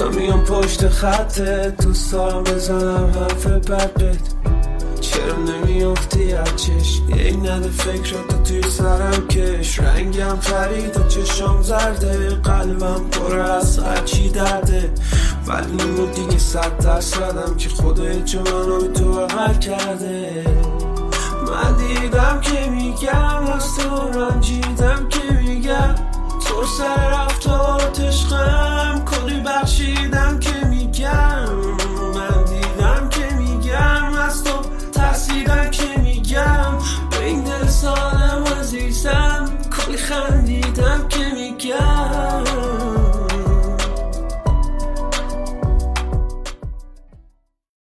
بازم میام پشت خطت، دوست دارم بزنم حرف بد بد. چرا نمیافتی از چشم، یک نده فکراتو توی سرم کش. رنگم پرید و چشم زرده، قلبم پر از هرچی درده. ولی نیمو دیگه 100% که خدای چه منو به تو بغل کرده. من دیدم که میگم از تو رنجیدم که میگم تو سر رفتارت عشقم کلی بخشیدم که میگم. من دیدم که میگم از تو ترسیدم که